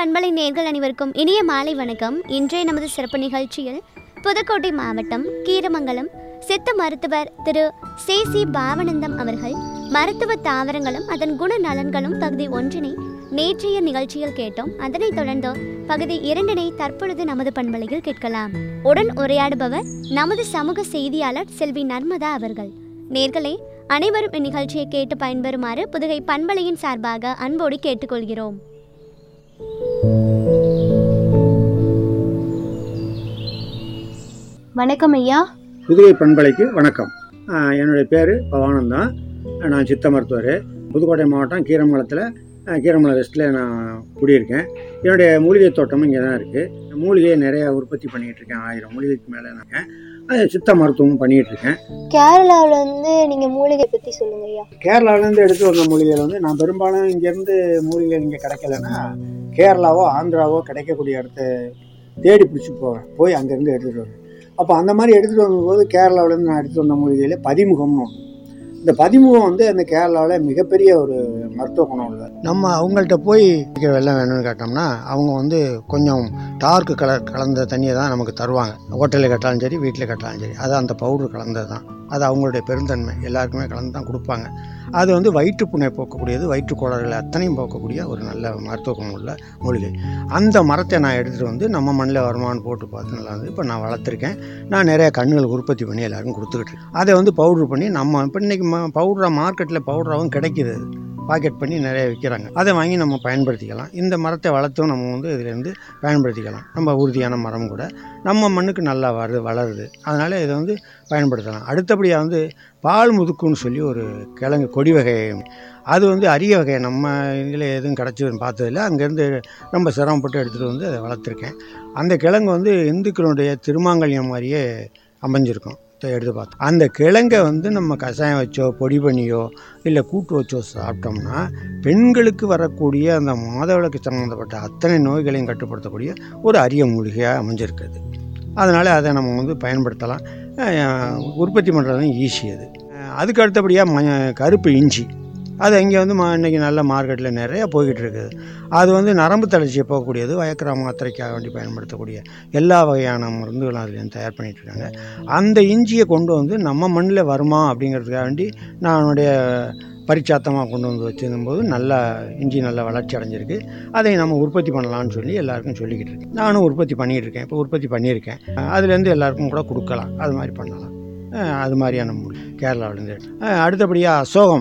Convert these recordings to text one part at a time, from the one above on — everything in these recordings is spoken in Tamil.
பண்பலை நேயர்கள் அனைவருக்கும் இனிய மாலை வணக்கம். இன்றைய நமது சிறப்பு நிகழ்ச்சியில் புதுக்கோட்டை மாவட்டம் கீரமங்கலம் சித்த மருத்துவர் திரு சி பாவனந்தம் அவர்கள் மருத்துவ தாவரங்களும் அதன் குண நலன்களும் பகுதி 1 நேற்றைய நிகழ்ச்சியில் கேட்டோம். அதனைத் தொடர்ந்து பகுதி 2 தற்பொழுது நமது பண்பலையில் கேட்கலாம். உடன் உரையாடுபவர் நமது சமூக செய்தியாளர் செல்வி நர்மதா அவர்கள். நேயர்களே, அனைவரும் இந்நிகழ்ச்சியை கேட்டு பயன்பெறுமாறு புதுகை பண்பலையின் சார்பாக அன்போடு கேட்டுக்கொள்கிறோம். வணக்கம் ஐயா. புதுகை பண்பலைக்கு வணக்கம். என்னுடைய பேர் பவானந்தான். நான் சித்த மருத்துவர். புதுக்கோட்டை மாவட்டம் கீரமங்கலம் வெஸ்ட்டில் நான் குடியிருக்கேன். என்னுடைய மூலிகை தோட்டமும் இங்கே தான் இருக்குது. மூலிகையை நிறையா உற்பத்தி பண்ணிகிட்ருக்கேன். 1000 மூலிகைக்கு மேலே நான் அது சித்த மருத்துவமும் பண்ணிகிட்ருக்கேன். கேரளாவிலேருந்து நீங்கள் மூலிகை பற்றி சொல்லுங்க ஐயா. கேரளாவிலேருந்து எடுத்து வந்த மூலிகைகள் நான் பெரும்பாலும் இங்கேருந்து மூலிகைகள் இங்கே கிடைக்கலன்னா கேரளாவோ ஆந்திராவோ கிடைக்கக்கூடிய இடத்த தேடி பிடிச்சி போய் அங்கேருந்து எடுத்துகிட்டு வருவேன். அப்போ அந்த மாதிரி எடுத்துகிட்டு வரும்போது கேரளாவிலேருந்து நான் எடுத்துகிட்டு வந்த மூலிகையில் பதிமுகம்னு ஒன்று. இந்த பதிமுகம் அந்த கேரளாவில் மிகப்பெரிய ஒரு மருத்துவ குணம் உள்ளது. நம்ம அவங்கள்ட்ட போய் வெள்ளம் வேணும்னு கேட்டோம்னா அவங்க கொஞ்சம் டார்க் கலர் கலந்த தண்ணியை தான் நமக்கு தருவாங்க. ஹோட்டலில் கட்டாலும் சரி, வீட்டில் கட்டாலும் சரி, அது அந்த பவுடர் கலந்தது தான். அது அவங்களுடைய பெருந்தன்மை, எல்லாருக்குமே கலந்து தான் கொடுப்பாங்க. அது வயிற்றுப்புண்ணை போக்கக்கூடியது, வயிற்றுக்கோளாறுகளை அத்தனையும் போக்கக்கூடிய ஒரு நல்ல மருத்துவ குணம் உள்ள மூலிகை. அந்த மரத்தை நான் எடுத்துகிட்டு நம்ம மண்ணில் வருமானு போட்டு பார்த்து நல்லா இப்போ நான் வளர்த்துருக்கேன். நான் நிறைய கண்ணுகள் உற்பத்தி பண்ணி எல்லாருக்கும் கொடுத்துக்கிட்டு இருக்கேன். அதை பவுட்ரு பண்ணி நம்ம இப்போ இன்றைக்கி பவுடராக மார்க்கெட்டில் பவுடராகவும் கிடைக்கிது. பாக்கெட் பண்ணி நிறைய விற்கிறாங்க. அதை வாங்கி நம்ம பயன்படுத்திக்கலாம். இந்த மரத்தை வளர்த்தும் நம்ம இதிலேருந்து பயன்படுத்திக்கலாம். நம்ம உறுதியான மரம் கூட நம்ம மண்ணுக்கு நல்லா வளருது. அதனால் இதை பயன்படுத்தலாம். அடுத்தபடியாக பால் முதுக்குன்னு சொல்லி ஒரு கிழங்கு கொடி வகை. அது அரிய வகை. நம்ம இதில் எதுவும் கிடச்சி பார்த்ததில்ல. அங்கேருந்து ரொம்ப சிரமப்பட்டு எடுத்துகிட்டு அதை வளர்த்துருக்கேன். அந்த கிழங்கு இந்துக்களுடைய திருமாங்கல்யம் மாதிரியே அமைஞ்சிருக்கும். எடுத்து பார்த்தோம். அந்த கிழங்கை நம்ம கஷாயம் வச்சோ, பொடி பண்ணியோ, இல்லை கூட்டு வச்சோ சாப்பிட்டோம்னா பெண்களுக்கு வரக்கூடிய அந்த மாதவிலக்கு சம்பந்தப்பட்ட அத்தனை நோய்களையும் கட்டுப்படுத்தக்கூடிய ஒரு அரிய மூலிகையாக அமைஞ்சிருக்குது. அதனால் அதை நம்ம பயன்படுத்தலாம். உற்பத்தி பண்ணுறதும் ஈஸி. அதுக்கு அடுத்தபடியாக கருப்பு இஞ்சி. அது இங்கே இன்றைக்கி நல்ல மார்க்கெட்டில் நிறையா போய்கிட்டு இருக்குது. அது நரம்பு தளர்ச்சியை போகக்கூடியது. வயக்கரா மாத்திரைக்காக வேண்டி பயன்படுத்தக்கூடிய எல்லா வகையான மருந்துகளும் அதுலேருந்து தயார் பண்ணிகிட்ருக்காங்க. அந்த இஞ்சியை கொண்டு நம்ம மண்ணில் வருமா அப்படிங்கிறதுக்காக வேண்டி நான் என்னுடைய பரிச்சாத்தமாக கொண்டு வச்சுருக்கும்போது நல்லா இஞ்சி நல்லா வளர்ச்சி அடைஞ்சிருக்கு. அதை நம்ம உற்பத்தி பண்ணலான்னு சொல்லி எல்லாருக்கும் சொல்லிக்கிட்டு இருக்கேன். நானும் உற்பத்தி பண்ணிகிட்டு இருக்கேன். இப்போ உற்பத்தி பண்ணியிருக்கேன். அதுலேருந்து எல்லாருக்கும் கூட கொடுக்கலாம். அது மாதிரி பண்ணலாம். அது மாதிரியான மூலி கேரளாவிலேருந்து. அடுத்தபடியாக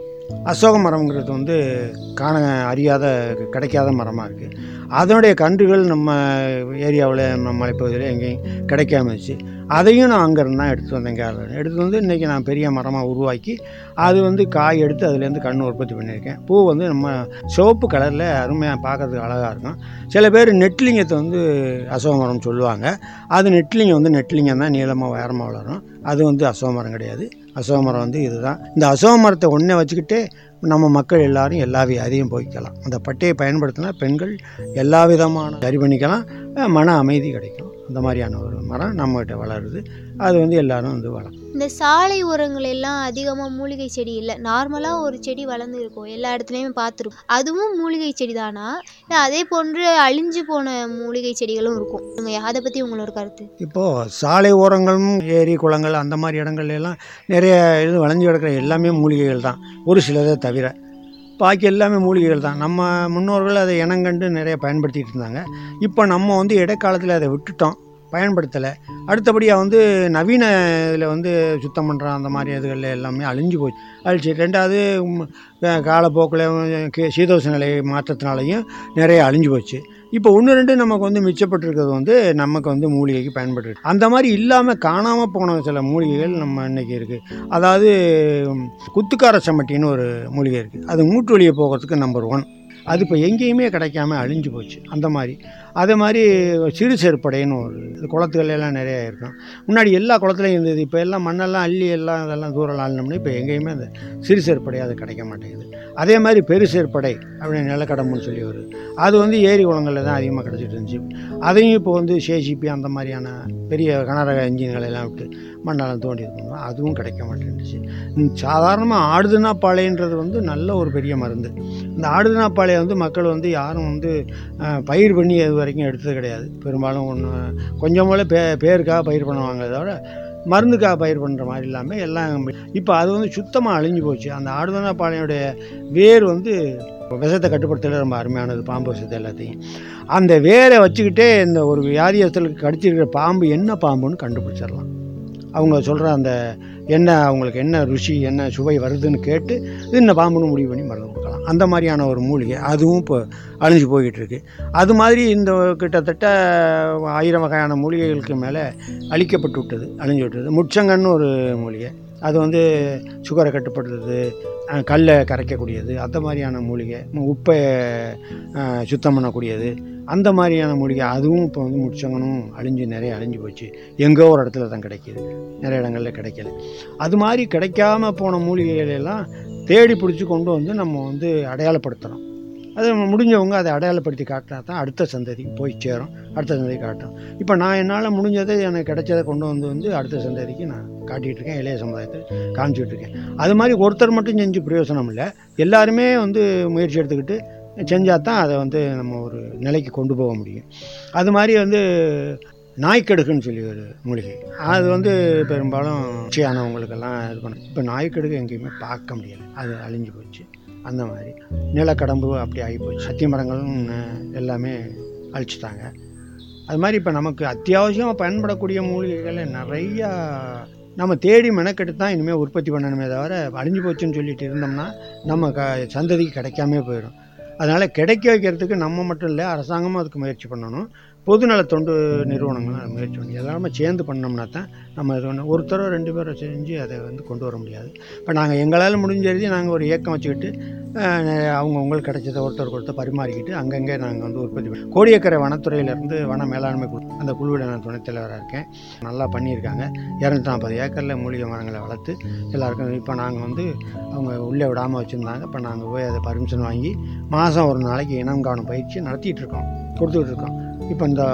அசோக மரம்ங்கிறது காண அறியாத கிடைக்காத மரமாக இருக்குது. அதனுடைய கன்றுகள் நம்ம ஏரியாவில், நம்ம மலைப்பகுதியில் எங்கேயும் கிடைக்காம இருந்துச்சு. அதையும் நான் அங்கேருந்து தான் எடுத்து வந்தேன். கேரளாவில் எடுத்து இன்றைக்கி நான் பெரிய மரமாக உருவாக்கி அது காய் எடுத்து அதுலேருந்து கன்று உற்பத்தி பண்ணியிருக்கேன். பூ நம்ம சிவப்பு கலரில் அருமையாக பார்க்குறதுக்கு அழகாக இருக்கும். சில பேர் நெட்லிங்கத்தை அசோக மரம் சொல்லுவாங்க. அது நெட்லிங்கம் தான் நீளமாக உயரமாக வளரும். அது அசோக மரம் கிடையாது. அசோக மரம் இதுதான். இந்த அசோக மரத்தை ஒன்றே வச்சுக்கிட்டு நம்ம மக்கள் எல்லாரும் எல்லா வியாதியும் போய்க்கலாம். அந்த பட்டையை பயன்படுத்தினா பெண்கள் எல்லா விதமான சரி பண்ணிக்கலாம். மன அமைதி கிடைக்கும். அந்த மாதிரியான ஒரு மரம் நம்மகிட்ட வளருது. அது எல்லாரும் வளரும். இந்த சாலை ஓரங்கள் எல்லாம் அதிகமாக மூலிகை செடி இல்லை. நார்மலாக ஒரு செடி வளர்ந்து இருக்கும், எல்லா இடத்துலையுமே பார்த்துருக்கும். அதுவும் மூலிகை செடி தானா, இல்லை அதே போன்று அழிஞ்சு போன மூலிகை செடிகளும் இருக்கும்? அதை பற்றி உங்களோட கருத்து? இப்போது சாலை ஓரங்களும் ஏரி குளங்கள் அந்த மாதிரி இடங்கள்லாம் நிறைய வளைஞ்சு கிடக்கிற எல்லாமே மூலிகைகள் தான், ஒரு சிலதை தவிர. பாக்கி எல்லாமே மூலிகைகள் தான். நம்ம முன்னோர்கள் அதை இனங்கண்டு நிறைய பயன்படுத்திகிட்டு இருந்தாங்க. இப்போ நம்ம இடைக்காலத்தில் அதை விட்டுட்டோம், பயன்படுத்தலை. அடுத்தபடியாக நவீன இதில் சுத்தம் பண்ணுற அந்த மாதிரி இதுகளில் எல்லாமே அழிஞ்சு அழிச்சு. ரெண்டாவது காலப்போக்கில் சீதோஷ நிலை மாற்றத்தினாலையும் நிறைய அழிஞ்சு போச்சு. இப்போ 1-2 நமக்கு மிச்சப்பட்டிருக்கிறது நமக்கு மூலிகைக்கு பயன்படுது. அந்த மாதிரி இல்லாமல் காணாமல் போன சில மூலிகைகள் நம்ம இன்றைக்கி இருக்குது. அதாவது குத்துக்கார சம்மட்டின்னு ஒரு மூலிகை இருக்குது. அது மூட்டு வலியை போகிறதுக்கு நம்பர் 1. அது இப்போ எங்கேயுமே கிடைக்காம அழிஞ்சு போச்சு. அந்த மாதிரி அதே மாதிரி சிறு செருப்படைன்னு ஒரு குளத்துகள் எல்லாம் நிறையா இருக்கும். முன்னாடி எல்லா குளத்துலையும் இருந்தது. இப்போ எல்லாம் மண்ணெல்லாம் அள்ளி எல்லாம் அதெல்லாம் தூரம் ஆளினோம்னா இப்போ எங்கேயுமே அந்த சிறு செருப்படை அது கிடைக்க மாட்டேங்குது. அதே மாதிரி பெரு செருப்படை அப்படின்னு நிலக்கடம்புன்னு சொல்லி வருது. அது வந்து ஏரி குளங்களில் தான் அதிகமாக கிடச்சிட்டு இருந்துச்சு. அதையும் இப்போ வந்து சேசிபி அந்த மாதிரியான பெரிய கனரக இன்ஜின்களை எல்லாம் விட்டு மண்ணெல்லாம் தோண்டி இருக்கணும், அதுவும் கிடைக்க மாட்டேன்னுச்சு. சாதாரணமாக ஆடுதுனாப்பாளையன்றது வந்து நல்ல ஒரு பெரிய மருந்து. இந்த ஆடுதுனாப்பாளையை வந்து மக்கள் வந்து யாரும் வந்து பயிர் பண்ணி அது வரைக்கும் எடுத்தது கிடையாது. பெரும்பாலும் கொஞ்சம் போல பேருக்காக பயிர் பண்ணுவாங்க, தவிர மருந்துக்காக பயிர் பண்ணுற மாதிரி இல்லாமல் எல்லாம் இப்போ அது வந்து சுத்தமாக அழிஞ்சு போச்சு. அந்த ஆடுதுனாப்பாளையோடைய வேர் வந்து விஷத்தை கட்டுப்படுத்தல ரொம்ப அருமையானது, பாம்பு விஷத்தை எல்லாத்தையும். அந்த வேரை வச்சுக்கிட்டே இந்த ஒரு வியாதியத்திற்கு கடிச்சிருக்கிற பாம்பு என்ன பாம்புன்னு கண்டுபிடிச்சிடலாம். அவங்க சொல்கிற அந்த என்ன அவங்களுக்கு என்ன ருசி என்ன சுவை வருதுன்னு கேட்டு இது என்ன பாம்புன்னு முடிவு பண்ணி மருந்து கொடுக்கலாம். அந்த மாதிரியான ஒரு மூலிகை அதுவும் இப்போ அழிஞ்சு போய்கிட்டு இருக்கு. அது மாதிரி இந்த கிட்டத்தட்ட 1000 வகையான மூலிகைகளுக்கு மேலே அழிக்கப்பட்டு விட்டது, அழிஞ்சு விட்டது. முச்சங்கன்னு ஒரு மூலிகை, அது வந்து சுகரை கட்டுப்படுத்துறது, கல்லை கரைக்கக்கூடியது, அந்த மாதிரியான மூலிகை. உப்பை சுத்தம் பண்ணக்கூடியது, அந்த மாதிரியான மூலிகை. அதுவும் இப்போ வந்து முச்சங்கனும் நிறைய அழிஞ்சு போச்சு. எங்கோ ஒரு இடத்துல தான் கிடைக்கிது, நிறைய இடங்களில் கிடைக்கல. அது மாதிரி கிடைக்காம போன மூலிகைகள் எல்லாம் தேடி பிடிச்சி கொண்டு வந்து நம்ம வந்து அடையாளப்படுத்துகிறோம். அது முடிஞ்சவங்க அதை அடையாளப்படுத்தி காட்டினா தான் அடுத்த சந்ததிக்கு போய் சேரும், அடுத்த சந்ததிக்கு காட்டும். இப்போ நான் என்னால் முடிஞ்சதை எனக்கு கிடைச்சதை கொண்டு வந்து அடுத்த சந்ததிக்கு நான் காட்டிகிட்டு இருக்கேன், இளைய சமுதாயத்தை காமிச்சிட்டு இருக்கேன். அது மாதிரி ஒருத்தர் மட்டும் செஞ்சு பிரயோசனம் இல்லை, எல்லாருமே வந்து முயற்சி எடுத்துக்கிட்டு செஞ்சால் தான் அதை வந்து நம்ம ஒரு நிலைக்கு கொண்டு போக முடியும். அது மாதிரி வந்து நாய்க்கடுக்குன்னு சொல்லி ஒரு மூலிகை, அது வந்து பெரும்பாலும் உச்சியானவங்களுக்கெல்லாம் இது பண்ணும். இப்போ நாய்க்கடுக்கு எங்கேயுமே பார்க்க முடியலை, அது அழிஞ்சு போச்சு. அந்த மாதிரி நிலக்கடம்பு அப்படி ஆகிப்போச்சு. சத்திய மரங்களும் எல்லாமே அழிச்சிட்டாங்க. அது மாதிரி இப்போ நமக்கு அத்தியாவசியமாக பயன்படக்கூடிய மூலிகைகளை நிறையா நம்ம தேடி மெனக்கெட்டு தான் இனிமேல் உற்பத்தி பண்ணணுமே தவிர அழிஞ்சு போச்சுன்னு சொல்லிட்டு இருந்தோம்னா நம்ம சந்ததிக்கு கிடைக்காமே போயிடும். அதனால் கிடைக்க வைக்கிறதுக்கு நம்ம மட்டும் இல்லை, அரசாங்கமும் அதுக்கு முயற்சி பண்ணணும், பொதுநல தொண்டு நிறுவனங்களும் முயற்சி பண்ணி எல்லாருமே சேர்ந்து பண்ணோம்னா தான் நம்ம இது ஒன்று ஒருத்தரோ 2 பேரோ செஞ்சு அதை வந்து கொண்டு வர முடியாது. இப்போ நாங்கள் எங்களால் முடிஞ்சது நாங்கள் ஒரு இயக்கம் வச்சுக்கிட்டு அவங்களுக்கு கிடைச்சதை ஒருத்தருக்கு பரிமாறிக்கிட்டு அங்கங்கே நாங்கள் வந்து உற்பத்தி பண்ணி கோடியக்கரை வனத்துறையிலேருந்து வன மேலாண்மை குழு, அந்த குழுவிட நான் துணைத் தலைவராக இருக்கேன். நல்லா பண்ணியிருக்காங்க. 240 ஏக்கரில் மூலிகை மரங்களை வளர்த்து எல்லாருக்கும் இப்போ நாங்கள் வந்து அவங்க உள்ளே விடாமல் வச்சுருந்தாங்க. இப்போ நாங்கள் போய் அதை பர்மிஷன் வாங்கி மாதம் ஒரு நாளைக்கு இனம் காணும் பயிற்சி நடத்திட்டுருக்கோம், கொடுத்துட்ருக்கோம். இப்போ இந்த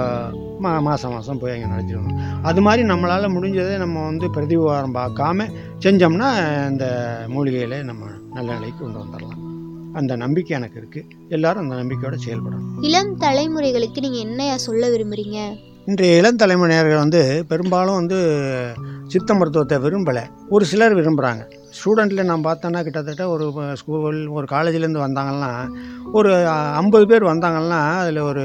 மாதம் போய் அங்கே நடத்திடுவோம். அது மாதிரி நம்மளால் முடிஞ்சதை நம்ம வந்து பிரதிவாரம் பார்க்காம செஞ்சோம்னா இந்த மூலிகையில் நம்ம நல்ல நிலைக்கு கொண்டு வந்துடலாம். அந்த நம்பிக்கை எனக்கு இருக்குது. எல்லாரும் அந்த நம்பிக்கையோடு செயல்படணும். இளம் தலைமுறைகளுக்கு நீங்கள் என்ன சொல்ல விரும்புகிறீங்க? இன்றைய இளம் தலைமுறையினர்கள் வந்து பெரும்பாலும் வந்து சித்த மருத்துவத்தை விரும்பலை, ஒரு சிலர் விரும்புகிறாங்க. ஸ்டூடெண்ட்டில் நான் பார்த்தோன்னா கிட்டத்தட்ட ஒரு ஸ்கூல் ஒரு காலேஜ்லேருந்து வந்தாங்கன்னா ஒரு 50 பேர் வந்தாங்கன்னா அதில் ஒரு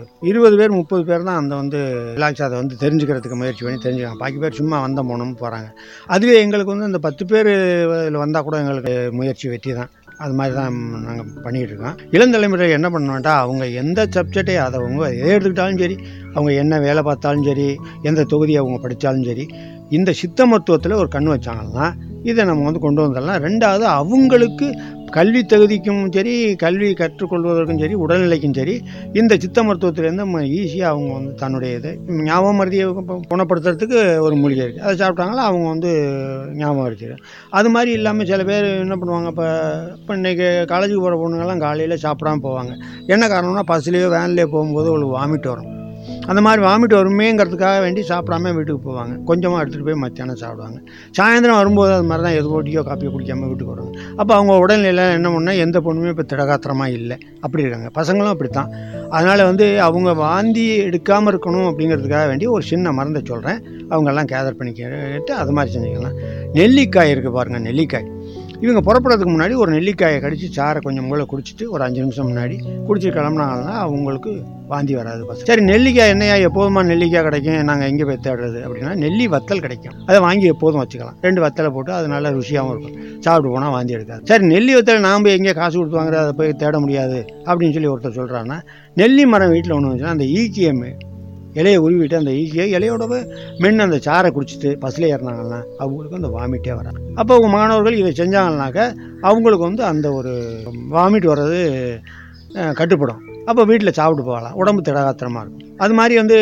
20 பேர் 30 பேர் தான் அந்த வந்து ரிலாக்ஸ் அதை வந்து தெரிஞ்சுக்கிறதுக்கு முயற்சி பண்ணி தெரிஞ்சுக்காங்க. பாக்கி பேர் சும்மா வந்த போனோம்னு போகிறாங்க. அதுவே எங்களுக்கு வந்து அந்த 10 பேர் இதில் வந்தால் கூட எங்களுக்கு முயற்சி வெற்றி தான். அது மாதிரி தான் நாங்கள் பண்ணிகிட்ருக்கோம். இளந்தலைமுறை என்ன பண்ணோம்ட்டா அவங்க எந்த சப்ஜெக்டை அதை அவங்க எதை எடுத்துக்கிட்டாலும் சரி, அவங்க என்ன வேலை பார்த்தாலும் சரி, எந்த தொகுதியை அவங்க படித்தாலும் சரி, இந்த சித்த மருத்துவத்தில் ஒரு கண் வச்சாங்கன்னா இதை நம்ம வந்து கொண்டு வந்துடலாம். 2வது அவங்களுக்கு கல்வி தகுதிக்கும் சரி, கல்வி கற்றுக்கொள்வதற்கும் சரி, உடல்நிலைக்கும் சரி, இந்த சித்த மருத்துவத்திலேருந்து நம்ம ஈஸியாக அவங்க வந்து தன்னுடைய இதை ஞாபகம் மருதியை குணப்படுத்துறதுக்கு ஒரு மூலிகை இருக்குது, அதை சாப்பிட்டாங்களா அவங்க வந்து ஞாபகம் வச்சுரு. அது மாதிரி இல்லாமல் சில பேர் என்ன பண்ணுவாங்க, இப்போ இன்றைக்கி காலேஜுக்கு போகிற பொண்ணுங்கள்லாம் காலையில் சாப்பிடாமல் போவாங்க. என்ன காரணம்னா பஸ்லேயோ வேன்லேயோ போகும்போது அவங்களுக்கு வாமிட் வரும். அந்த மாதிரி வாமிட் வருமேங்கிறதுக்காக வேண்டி சாப்பிடாம வீட்டுக்கு போவாங்க. கொஞ்சமாக எடுத்துகிட்டு போய் மத்தியானம் சாப்பிடுவாங்க. சாயந்தரம் வரும்போது அது மாதிரி தான் எது டீயோ காப்பியோ குடிக்காமல் வீட்டுக்கு வருவாங்க. அப்போ அவங்க உடல்நிலையில் என்ன பண்ணால் எந்த பொண்ணுமே இப்போ திடகாத்திரமாக இல்லை, அப்படி இருக்காங்க. பசங்களும் அப்படி தான். அதனால் வந்து அவங்க வாந்தி எடுக்காமல் இருக்கணும் அப்படிங்கிறதுக்காக வேண்டி ஒரு சின்ன மருந்தை சொல்கிறேன், அவங்கெல்லாம் கேதர் பண்ணி கேட்டு அது மாதிரி செஞ்சுக்கலாம். நெல்லிக்காய் இருக்குது பாருங்கள், நெல்லிக்காய். இவங்க புறப்படுறதுக்கு முன்னாடி ஒரு நெல்லிக்காயை கடித்து சாரை கொஞ்சம் மூளை குடிச்சிட்டு ஒரு 5 நிமிஷம் முன்னாடி குடிச்சு கிளம்புனாங்கன்னா அவங்களுக்கு வாந்தி வராது. சரி, நெல்லிக்காய் என்னையா எப்போதுமா நெல்லிக்காய் கிடைக்கும், நாங்கள் எங்கே போய் தேடுறது அப்படின்னா நெல்லி வத்தல் கிடைக்கும், அதை வாங்கி எப்போதும் வச்சுக்கலாம். 2 வத்தலை போட்டு அது நல்லா ருசியாகவும் இருக்கும், சாப்பிட்டு போனால் வாந்தி எடுக்காது. சரி, நெல்லி வத்தலை நாம் எங்கே காசு கொடுத்து வாங்குறது, அதை போய் தேட முடியாது அப்படின்னு சொல்லி ஒருத்தர் சொல்கிறாங்கன்னா, நெல்லி மரம் வீட்டில் ஒன்று வந்துச்சுன்னா அந்த ஈக்கியம் இலையை உருவிட்டு அந்த இலையோடவே மென்று அந்த சாரை குடிச்சிட்டு பஸ்ஸில் ஏறினாங்கன்னா அவங்களுக்கு அந்த வாமிட்டே வராது. அப்போ அவங்க மாணவர்கள் இதை செஞ்சாங்கன்னாக்க அவங்களுக்கு வந்து அந்த ஒரு வாமிட் வர்றது கட்டுப்படும். அப்போ வீட்டில் சாப்பிட்டு போகலாம், உடம்பு திடகாத்திரமாக இருக்கும். அது மாதிரி வந்து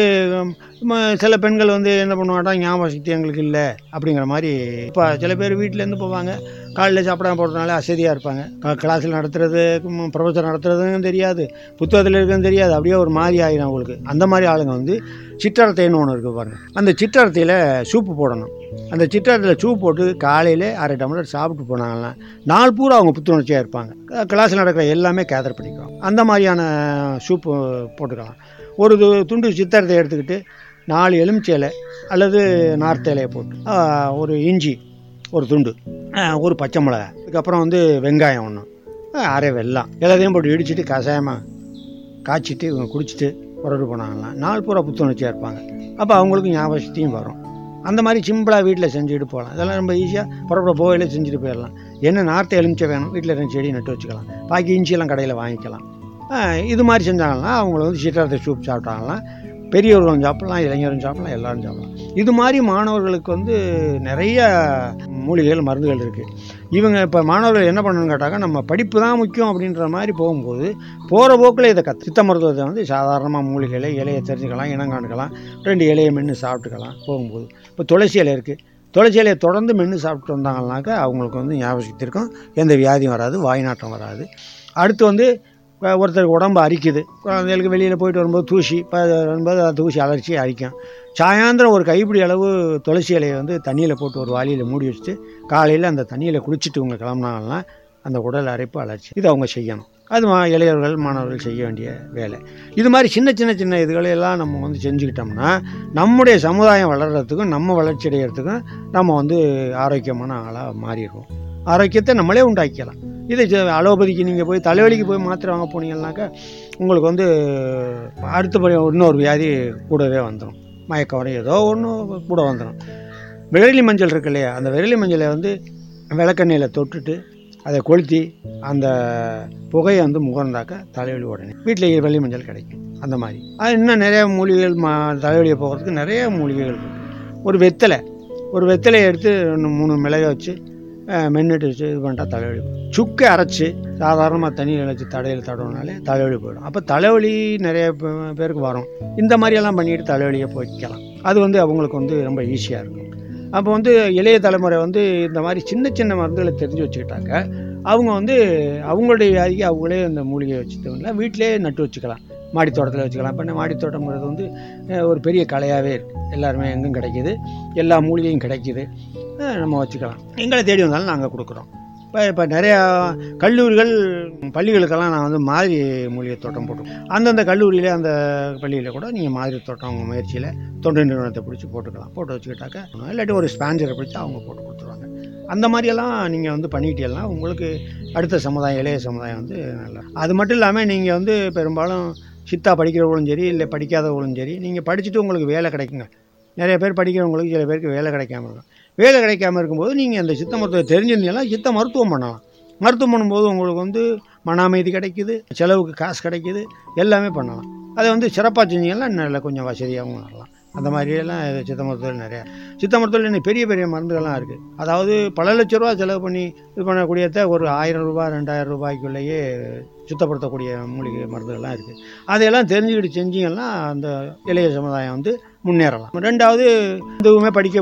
சில பெண்கள் வந்து என்ன பண்ணுவாட்டா, ஞாபக சக்தி எங்களுக்கு இல்லை அப்படிங்கிற மாதிரி. இப்போ சில பேர் வீட்டிலேருந்து போவாங்க, காலையில் சாப்பிடாம போகிறதுனால அசதியாக இருப்பாங்க. கிளாஸில் நடத்துறது, ப்ரொஃபஸர் நடத்துறதுன்னு தெரியாது, புத்தகத்தில் இருக்குன்னு தெரியாது, அப்படியே ஒரு மாதிரி ஆகிடும் அவங்களுக்கு. அந்த மாதிரி ஆளுங்க வந்து சிற்றரத்தைன்னு ஒன்று இருக்குது பாருங்கள், அந்த சிற்றரத்தையில் சூப்பு போடணும். அந்த சிற்றரத்தையில் சூப் போட்டு காலையில் 1/2 டம்ளர் சாப்பிட்டு போனாங்கன்னா நாள் பூரா அவங்க புத்துணர்ச்சியாக இருப்பாங்க. கிளாஸில் நடக்கிற எல்லாமே கேதர் பண்ணிக்குவோம். அந்த மாதிரியான சூப்பு போட்டுக்கலாம். ஒரு துண்டு சித்தரத்தை எடுத்துக்கிட்டு 4 எலுமிச்சை இலை அல்லது நார்த்த இலையை போட்டு, ஒரு இஞ்சி ஒரு துண்டு, ஒரு பச்சை மிளகாய், அதுக்கப்புறம் வந்து வெங்காயம் ஒன்று, அரை வெல்லம், எல்லாத்தையும் போட்டு இடிச்சிட்டு கஷாயமாக காய்ச்சிட்டு இவங்க குடிச்சிட்டு புறட்டு போனாங்கன்னா நாள் பூரா புத்துணர்ச்சியாக இருப்பாங்க. அப்போ அவங்களுக்கு ஞாபக சக்தியும் வரும். அந்த மாதிரி சிம்பிளாக வீட்டில் செஞ்சுட்டு போகலாம். இதெல்லாம் ரொம்ப ஈஸியாக புறப்பட போகையிலே செஞ்சுட்டு போயிடலாம். என்ன நார்த்த எலுமிச்சை வேணும், வீட்டில் 2 செடி நட்டு வச்சுக்கலாம், பாக்கி இஞ்சியெல்லாம் கடையில் வாங்கிக்கலாம். இது மாதிரி செஞ்சாங்கன்னா அவங்கள வந்து சிற்றரத்தை சூப் சாப்பிட்டாங்கன்னா பெரியவர்களும் சாப்பிட்லாம், இளைஞரும் சாப்பிட்லாம், எல்லோரும் சாப்பிட்லாம். இது மாதிரி மாணவர்களுக்கு வந்து நிறைய மூலிகைகள் மருந்துகள் இருக்குது. இவங்க இப்போ மாணவர்கள் என்ன பண்ணணும்னு கேட்டாக்கா, நம்ம படிப்பு தான் முக்கியம் அப்படின்ற மாதிரி போகும்போது போகிற போக்கில் இதை சித்த மருத்துவத்தை வந்து சாதாரணமாக மூலிகைகளை இலையை தெரிஞ்சுக்கலாம், இனம் காணுக்கலாம், 2 இலையை மென்று சாப்பிட்டுக்கலாம் போகும்போது. இப்போ துளசி இலை இருக்குது, துளசி இலையை தொடர்ந்து மென்று சாப்பிட்டு வந்தாங்கன்னாக்கா அவங்களுக்கு வந்து ஞாபக சக்தி இருக்கும், எந்த வியாதியும் வராது, வாய் நாட்டம் வராது. அடுத்து வந்து ஒருத்தருக்கு உடம்பு அரிக்குது, குழந்தைகளுக்கு வெளியில் போயிட்டு வரும்போது தூசி வரும்போது தூசி அலர்ச்சி அரிக்கும். சாயந்தரம் ஒரு கைப்பிடி அளவு துளசி இலையை வந்து தண்ணியில் போட்டு ஒரு வாளியில் மூடி வச்சுட்டு காலையில் அந்த தண்ணியில் குளிச்சுட்டு இவங்க கிளம்புனாங்கன்னா அந்த உடல் அரைப்பு அலர்ச்சி இது அவங்க செய்யணும். அது இளைஞர்கள் மாணவர்கள் செய்ய வேண்டிய வேலை. இது மாதிரி சின்ன இதுகளையெல்லாம் நம்ம வந்து செஞ்சுக்கிட்டோம்னா நம்முடைய சமுதாயம் வளர்கிறதுக்கும் நம்ம வளர்ச்சி அடைகிறதுக்கும் நம்ம வந்து ஆரோக்கியமான ஆளாக மாறிடுவோம். ஆரோக்கியத்தை நம்மளே உண்டாக்கிக்கலாம். இது அலோபதிக்கு நீங்கள் போய் தலைவலிக்கு போய் மாத்திரை வாங்க போனீங்கன்னாக்கா உங்களுக்கு வந்து அடுத்தபடி இன்னொரு வியாதி கூடவே வந்துடும், மயக்கம் வரை ஏதோ ஒன்று கூட வந்துடும். விரலி மஞ்சள் இருக்கு இல்லையா, அந்த விரலி மஞ்சளை வந்து விளக்கெண்ணெயில் தொட்டுட்டு அதை கொளுத்தி அந்த புகையை வந்து முகர்ந்தாக்கா தலைவலி உடனே வீட்டில் விரலி மஞ்சள் கிடைக்கும். அந்த மாதிரி அது இன்னும் நிறைய மூலிகைகள் தலைவலியை போகிறதுக்கு நிறைய மூலிகைகள் இருக்குது. ஒரு வெத்தலையை எடுத்து 3 மிளகை வச்சு மென்னுட்டு வச்சு இது பண்ணிட்டா தலைவலி. சுக்கை அரைச்சி சாதாரணமாக தண்ணியில் வச்சு தடையில் தடவினாலே தலைவலி போயிடும். அப்போ தலைவலி நிறைய பேருக்கு வரும். இந்த மாதிரியெல்லாம் பண்ணிட்டு தலைவலியை போய்க்கலாம். அது வந்து அவங்களுக்கு வந்து ரொம்ப ஈஸியாக இருக்கும். அப்போ வந்து இளைய தலைமுறை வந்து இந்த மாதிரி சின்ன மருந்துகளை தெரிஞ்சு வச்சுக்கிட்டாங்க அவங்க வந்து அவங்களுடைய வியாதிக்கு அவங்களே இந்த மூலிகையை வச்சுட்டோம்னா வீட்டிலே நட்டு வச்சுக்கலாம், மாடித்தோட்டத்தில் வச்சுக்கலாம். இப்போ மாடித்தோட்டங்கிறது வந்து ஒரு பெரிய கலையாகவே இருக்குது, எல்லாருமே எங்கும் கிடைக்கிது, எல்லா மூலிகையும் கிடைக்கிது, நம்ம வச்சுக்கலாம். எங்களை தேடி வந்தாலும் நாங்கள் கொடுக்குறோம். இப்போ நிறையா கல்லூரிகள் பள்ளிகளுக்கெல்லாம் நான் வந்து மாதிரி மூலிகை தோட்டம் போட்டுருக்கோம். அந்தந்த கல்லூரியில் அந்த பள்ளியில் கூட நீங்கள் மாதிரி தோட்டம் அவங்க முயற்சியில் தொண்டு நிறுவனத்தை பிடிச்சி போட்டுக்கலாம். போட்டு வச்சுக்கிட்டாக்க இல்லாட்டி ஒரு ஸ்பான்சரை பிடிச்சி அவங்க போட்டு கொடுத்துருவாங்க. அந்த மாதிரியெல்லாம் நீங்கள் வந்து பண்ணிக்கிட்டீங்கன்னா உங்களுக்கு அடுத்த சமுதாயம் இளைய சமுதாயம் வந்து நல்லா. அது மட்டும் இல்லாமல் நீங்கள் வந்து பெரும்பாலும் சித்தா படிக்கிறவங்களும் சரி இல்லை படிக்காதவங்களும் சரி நீங்கள் படிச்சுட்டு உங்களுக்கு வேலை கிடைக்குங்க. நிறைய பேர் படிக்கிறவங்களுக்கு சில பேருக்கு வேலை கிடைக்காம இருக்கும். வேலை கிடைக்காமல் இருக்கும்போது நீங்கள் அந்த சித்த மருத்துவம் தெரிஞ்சிருந்தீங்கன்னா சித்த மருத்துவம் பண்ணலாம். மருத்துவம் பண்ணும்போது உங்களுக்கு வந்து மன அமைதி கிடைக்குது, செலவுக்கு காசு கிடைக்குது, எல்லாமே பண்ணலாம். அதை வந்து சிறப்பாக செஞ்சீங்கன்னா நல்ல கொஞ்சம் வசதியாகவும் வரலாம். அந்த மாதிரியெல்லாம் சித்த மருத்துவத்தில் நிறையா சித்த மருத்துவத்தில் இன்னும் பெரிய மருந்துகள்லாம் இருக்குது. அதாவது பல லட்ச ரூபா செலவு பண்ணி இது பண்ணக்கூடியதை ஒரு 1000 ரூபா 2000 ரூபாய்க்குள்ளேயே சுத்தப்படுத்தக்கூடிய மூலிகை மருந்துகள்லாம் இருக்குது. அதையெல்லாம் தெரிஞ்சுக்கிட்டு செஞ்சிங்கன்னா அந்த இளைய சமுதாயம் வந்து முன்னேறலாம். 2வது எதுவுமே படிக்க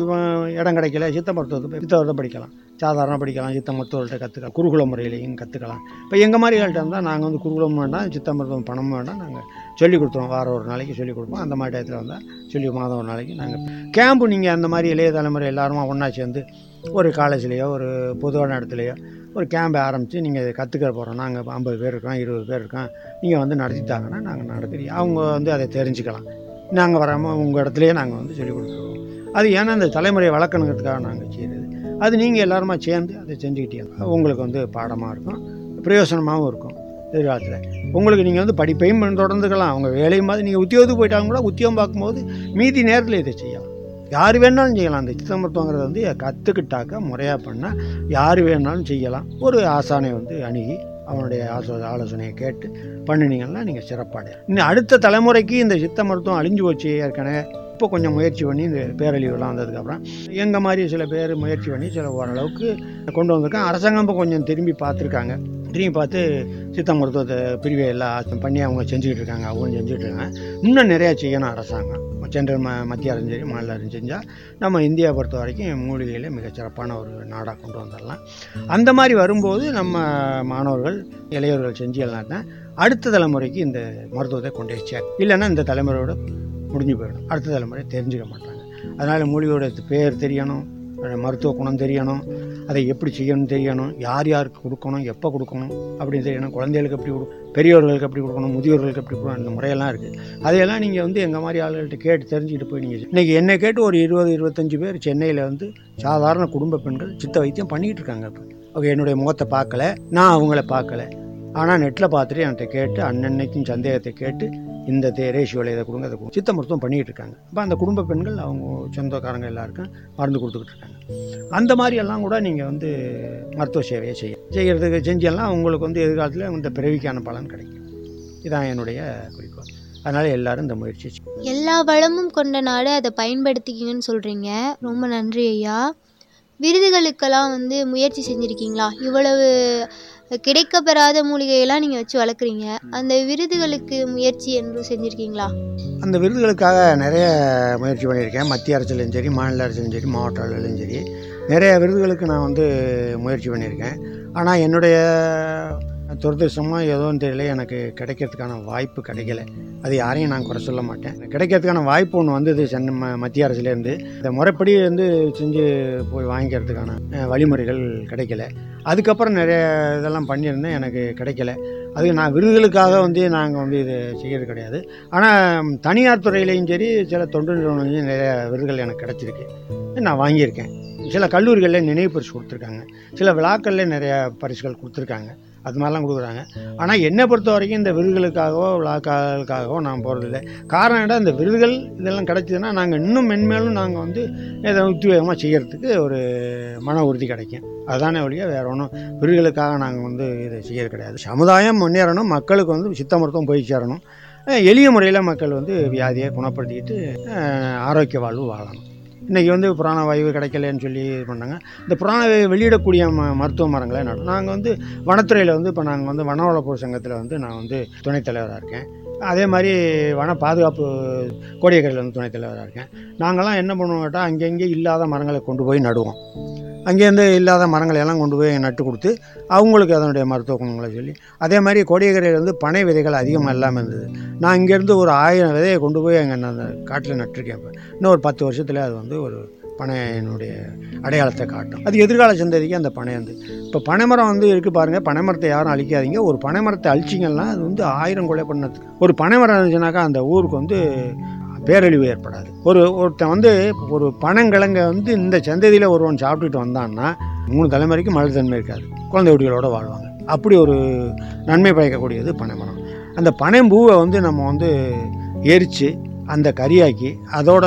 இடம் கிடைக்கல, சித்த மருத்துவத்தை படிக்கலாம், சாதாரண படிக்கலாம், சித்த மருத்துவர்கிட்ட கற்றுக்கலாம், குருகுல முறையிலையும் கற்றுக்கலாம். இப்போ எங்கள் மாதிரி ஆள்கிட்ட இருந்தால் நாங்கள் வந்து குருகுலம் வேண்டாம், சித்த மருத்துவம் பணம் வேண்டாம், நாங்கள் சொல்லிக் கொடுத்துருவோம். வாரம் ஒரு நாளைக்கு சொல்லிக் கொடுப்போம். அந்த மாதிரி டயத்தில் வந்தால் மாதம் ஒரு நாளைக்கு நாங்கள் கேம்பு நீங்கள் அந்த மாதிரி இளைய தலைமுறை எல்லாருமா ஒன்றா சேர்ந்து ஒரு காலேஜ்லேயோ ஒரு பொதுவான இடத்துலையோ ஒரு கேம்பை ஆரம்பித்து நீங்கள் கற்றுக்க போகிறோம், நாங்கள் 50 பேர் இருக்கோம் 20 பேர் இருக்கோம், நீங்கள் வந்து நடத்திட்டாங்கன்னா நாங்கள் நடத்துறீங்க, அவங்க வந்து அதை தெரிஞ்சுக்கலாம். நாங்கள் வராமல் உங்கள் இடத்துலையே நாங்கள் வந்து சொல்லிக் கொடுத்துருவோம். அது ஏன்னா அந்த தலைமுறையை வளர்க்கணுங்கிறதுக்காக நாங்கள் செய்கிறது. அது நீங்கள் எல்லாருமா சேர்ந்து அதை செஞ்சுக்கிட்டீங்க உங்களுக்கு வந்து பாடமாக இருக்கும், பிரயோசனமாகவும் இருக்கும். எதிர்காலத்தில் உங்களுக்கு நீங்கள் வந்து படிப்பையும் தொடர்ந்துக்கலாம், அவங்க வேலையும் பார்த்து நீங்கள் உத்தியோகத்துக்கு போயிட்டாலும் கூட உத்தியோகம் பார்க்கும்போது மீதி நேரத்தில் இதை செய்யலாம். யார் வேணாலும் செய்யலாம். அந்த சித்த மருத்துவங்கிறத வந்து கற்றுக்கிட்டாக்க முறையாக பண்ணால் யார் வேணாலும் செய்யலாம். ஒரு ஆசானை வந்து அணுகி அவனுடைய ஆலோசனையை கேட்டு பண்ணினீங்கன்னா நீங்கள் சிறப்பாடையும். இன்னும் அடுத்த தலைமுறைக்கு இந்த சித்த மருத்துவம் அழிஞ்சு போச்சு. ஏற்கனவே இப்போ கொஞ்சம் முயற்சி பண்ணி இந்த பேரழிவுலாம் வந்ததுக்கப்புறம் எங்கள் மாதிரி சில பேர் முயற்சி பண்ணி சில ஓரளவுக்கு கொண்டு வந்திருக்காங்க. அரசாங்கம் இப்போ கொஞ்சம் திரும்பி பார்த்துருக்காங்க. திரும்பி பார்த்து சித்த மருத்துவத்தை பிரிவை எல்லாம் பண்ணி அவங்க செஞ்சுக்கிட்டு இருக்காங்க. அவங்க செஞ்சுக்கிட்டு இருக்காங்க. இன்னும் நிறையா செய்யணும் அரசாங்கம். சென்ட்ரல் மத்திய அரசும் சரி மாநில அரசும் செஞ்சால் நம்ம இந்தியா பொறுத்த வரைக்கும் மூலிகையில் மிகச்சிறப்பான ஒரு நாடாக கொண்டு வந்துடலாம். அந்த மாதிரி வரும்போது நம்ம மாணவர்கள் இளையவர்கள் செஞ்செல்லாம் தான் அடுத்த தலைமுறைக்கு இந்த மருத்துவத்தை கொண்டு வச்சார். இல்லைன்னா இந்த தலைமுறையோட முடிஞ்சு போயிடும். அடுத்த தலைமுறை தெரிஞ்சுக்க மாட்டாங்க. அதனால் மூலிகையோட பேர் தெரியணும், மருத்துவ குணம் தெரியணும், அதை எப்படி செய்யணும்னு தெரியணும், யார் யாருக்கு கொடுக்கணும், எப்போ கொடுக்கணும் அப்படின்னு தெரியணும். குழந்தைகளுக்கு எப்படி கொடுக்கணும், பெரியவர்களுக்கு எப்படி கொடுக்கணும், முதியோர்களுக்கு எப்படி கொடுக்கணும், அந்த முறையெல்லாம் இருக்குது. அதையெல்லாம் நீங்கள் எங்கள் மாதிரி ஆளுகள்கிட்ட கேட்டு தெரிஞ்சுக்கிட்டு போய் நீங்கள் இன்றைக்கி என்னை கேட்டு ஒரு 20-25 பேர் சென்னையில் சாதாரண குடும்ப பெண்கள் சித்த வைத்தியம் பண்ணிக்கிட்டு இருக்காங்க. இப்போ அவங்க என்னுடைய முகத்தை பார்க்கல, நான் அவங்கள பார்க்கல, ஆனால் நெட்டில் பார்த்துட்டு என்கிட்ட கேட்டு அன்னன்னைக்கும் சந்தேகத்தை கேட்டு இந்த ரேஷியோவில் இதை கொடுங்க அதை சித்த மருத்துவம் பண்ணிக்கிட்டு இருக்காங்க. அப்போ அந்த குடும்ப பெண்கள் அவங்க சொந்தக்காரங்க எல்லாருக்கும் மருந்து கொடுத்துக்கிட்டு இருக்காங்க. அந்த மாதிரியெல்லாம் கூட நீங்கள் மருத்துவ சேவையை செய்கிறதுக்கு செஞ்செல்லாம் உங்களுக்கு எதிர்காலத்தில் இந்த பிறவிக்கான பலன் கிடைக்கும். இதான் என்னுடைய குறிக்கோள். அதனால் எல்லோரும் இந்த முயற்சி எல்லா வளமும் கொண்ட நாடு, அதை பயன்படுத்திக்கிங்கன்னு சொல்கிறீங்க. ரொம்ப நன்றி ஐயா. விருதுகளுக்கெல்லாம் முயற்சி செஞ்சுருக்கீங்களா? இவ்வளவு கிடைக்கப்பெறாத மூலிகையெல்லாம் நீங்கள் வச்சு வளர்க்குறீங்க. அந்த விருதுகளுக்கு முயற்சி என்று செஞ்சுருக்கீங்களா? அந்த விருதுகளுக்காக நிறைய முயற்சி பண்ணியிருக்கேன். மத்திய அரசுலையும் சரி, மாநில அரசுலையும் சரி, மாவட்ட அளவிலையும் சரி நிறைய விருதுகளுக்கு நான் முயற்சி பண்ணியிருக்கேன். ஆனால் என்னுடைய துரதிர்ஷ்டமாக ஏதோன்னு தெரியல, எனக்கு கிடைக்கிறதுக்கான வாய்ப்பு கிடைக்கல. அது யாரையும் நான் குறை சொல்ல மாட்டேன். கிடைக்கிறதுக்கான வாய்ப்பு ஒன்று வந்தது சென்னை மத்திய அரசுலேருந்து. இந்த முறைப்படி செஞ்சு போய் வாங்கிக்கிறதுக்கான வழிமுறைகள் கிடைக்கல. அதுக்கப்புறம் நிறைய இதெல்லாம் பண்ணியிருந்தேன், எனக்கு கிடைக்கல. அது நான் விருதுகளுக்காக நாங்கள் இதை செய்கிறது கிடையாது. ஆனால் தனியார் துறையிலையும் சரி, சில தொண்டு நிறுவனங்களையும் நிறைய விருதுகள் எனக்கு கிடச்சிருக்கு, நான் வாங்கியிருக்கேன். சில கல்லூரிகளில் நினைவு பரிசு கொடுத்துருக்காங்க, சில விழாக்களில் நிறைய பரிசுகள் கொடுத்துருக்காங்க, அது மாதிரிலாம் கொடுக்குறாங்க. ஆனால் என்னை பொறுத்த வரைக்கும் இந்த விருதுகளுக்காகவோ விழாக்களுக்காகவோ நான் போகிறதில்லை. காரணம் என்ன, இந்த விருதுகள் இதெல்லாம் கிடச்சிதுன்னா நாங்கள் இன்னும் மென்மேலும் நாங்கள் இதை உத்வேகமாக செய்கிறதுக்கு ஒரு மன உறுதி கிடைக்கும். அதுதானே ஒழிய வேறு ஒன்றும் விருதுகளுக்காக நாங்கள் இதை செய்கிறது கிடையாது. சமுதாயம் முன்னேறணும், மக்களுக்கு சித்த மருத்துவம் போய் சேரணும், எளிய முறையில் மக்கள் வியாதியை குணப்படுத்திக்கிட்டு ஆரோக்கிய வாழ்வு வாழணும். இன்றைக்கி புராணவாயு கிடைக்கலன்னு சொல்லி இது பண்ணாங்க. இந்த புராணவாயு வெளியிடக்கூடிய மருத்துவ மரங்களை நடும். நாங்கள் வனத்துறையில் இப்போ நாங்கள் வனவளப்பொருள் சங்கத்தில் நான் துணைத் தலைவராக இருக்கேன். அதே மாதிரி வன பாதுகாப்பு கோடியக்கரையில் துணைத் தலைவராக இருக்கேன். நாங்கள்லாம் என்ன பண்ணுவோம் கேட்டால், அங்கங்கே இல்லாத மரங்களை கொண்டு போய் நடுவோம். அங்கேருந்து இல்லாத மரங்களை எல்லாம் கொண்டு போய் நட்டு கொடுத்து அவங்களுக்கு அதனுடைய மருத்துவ குணங்களை சொல்லி, அதே மாதிரி கோடியக்கரையில் பனை விதைகள் அதிகமாக இல்லாமல் இருந்தது. நான் இங்கேருந்து ஒரு 1000 விதையை கொண்டு போய் அங்கே நான் காட்டில் நட்டிருக்கேன். இப்போ இன்னும் ஒரு 10 வருஷத்தில் அது ஒரு பனையினுடைய அடையாளத்தை காட்டும். அது எதிர்கால சந்ததிக்கு அந்த பனை இப்போ பனைமரம் இருக்குது பாருங்கள். பனைமரத்தை யாரும் அழிக்காதீங்க. ஒரு பனைமரத்தை அழிச்சிங்கன்னா அது 1000 கொலை பண்ணதுக்கு. ஒரு பனைமரம் இருந்துச்சுனாக்கா அந்த ஊருக்கு பேரழிவு ஏற்படாது. ஒருத்தன் ஒரு பனங்கிழங்க இந்த சந்ததியில் ஒருவன் சாப்பிட்டுட்டு வந்தான்னா 3 தலைமுறைக்கு மலர்தன்மை இருக்காது, குழந்தை குட்டிகளோடு வாழ்வாங்க. அப்படி ஒரு நன்மை பயக்கக்கூடியது பனைமரம். அந்த பனைம்பூவை நம்ம எரித்து அந்த கறியாக்கி அதோட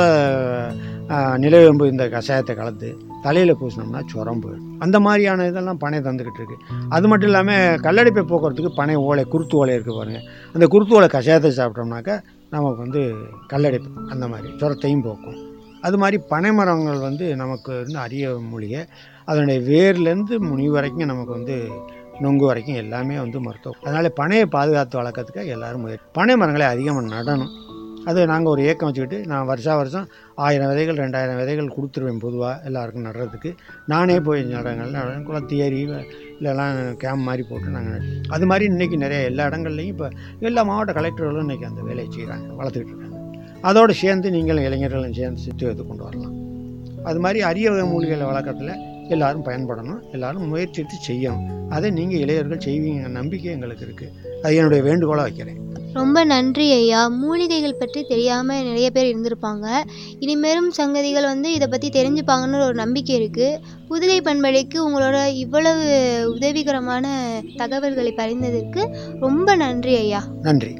நிலவேம்பு இந்த கஷாயத்தை கலந்து தலையில் பூசினோம்னா சுரம் போயிடும். அந்த மாதிரியான இதெல்லாம் பனை தந்துக்கிட்டு இருக்குது. அது மட்டும் இல்லாமல் கல்லடைப்பை போக்குறதுக்கு பனை ஓலை, குருத்து ஓலை இருக்குது பாருங்கள். அந்த குருத்து ஓலை கஷாயத்தை சாப்பிட்டோம்னாக்கா நமக்கு கல்லடைப்பு அந்த மாதிரி சுரத்தையும் போக்கும். அது மாதிரி பனை மரங்கள் நமக்கு அரிய மூலிகை. அதனுடைய வேர்லேருந்து முனி வரைக்கும் நமக்கு நொங்கு வரைக்கும் எல்லாமே மருத்துவம். அதனால் பனையை பாதுகாத்து வளர்க்கறதுக்கு எல்லோரும் பனை மரங்களை அதிகமாக நடணும். அது நாங்கள் ஒரு ஏக்கம் வச்சுக்கிட்டு நான் வருஷம் 1000 விதைகள் 2000 விதைகள் கொடுத்துருவேன் பொதுவாக எல்லாருக்கும் நடுறதுக்கு. நானே போய் நடுறேன் குளத்து ஏரி இல்லைலாம் கேம்ப் மாதிரி போட்டு நாங்கள் அது மாதிரி இன்றைக்கி நிறைய எல்லா இடங்கள்லையும் இப்போ எல்லா மாவட்ட கலெக்டர்களும் இன்றைக்கி அந்த வேலையை செய்கிறாங்க, வளர்த்துக்கிட்டு இருக்காங்க. அதோடு சேர்ந்து நீங்களும் இளைஞர்களும் சேர்ந்து சித்துவத்தை கொண்டு வரலாம். அது மாதிரி அரிய வகை மூலிகைகளை வளர்க்கறதுல எல்லோரும் பயன்படணும், எல்லோரும் முயற்சித்து செய்யணும். அதை நீங்கள் இளைஞர்கள் செய்வீங்க நம்பிக்கை எங்களுக்கு இருக்குது. அது என்னுடைய வேண்டுகோளாக வைக்கிறேன். ரொம்ப நன்றி ஐயா. மூலிகைகள் பற்றி தெரியாமல் நிறைய பேர் இருந்திருப்பாங்க. இனிமேலும் சங்கதிகள் இதை பற்றி தெரிஞ்சுப்பாங்கன்னு ஒரு நம்பிக்கை இருக்குது. புதுகை பண்பலைக்கு உங்களோட இவ்வளவு உதவிகரமான தகவல்களை பகிர்ந்ததற்கு ரொம்ப நன்றி ஐயா. நன்றி.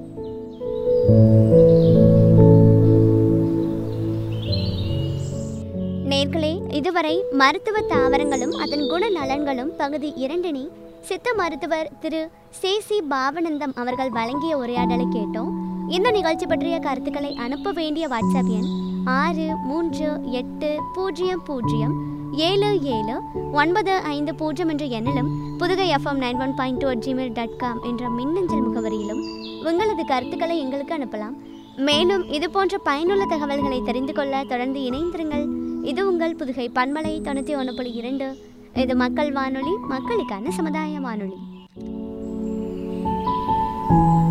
நேர்களே, இதுவரை மருத்துவ தாவரங்களும் அதன் குண நலன்களும் பகுதி 2 சித்த மருத்துவர் திரு சேசி பாவனந்தம் அவர்கள் வழங்கிய உரையாடலை கேட்டோம். இந்த நிகழ்ச்சி பற்றிய கருத்துக்களை அனுப்ப வேண்டிய வாட்ஸ்அப் எண் 638000 7795 என்ற எண்ணிலும் புதுகை FM91.2 என்ற மின்னஞ்சல் முகவரியிலும் உங்களது கருத்துக்களை எங்களுக்கு அனுப்பலாம். மேலும் இது போன்ற பயனுள்ள தகவல்களை தெரிந்து கொள்ள தொடர்ந்து இணைந்திருங்கள். இது உங்கள் புதுகை பண்பலை 91.2. இது மக்கள் வானொலி, மக்களுக்கான சமுதாய வானொலி.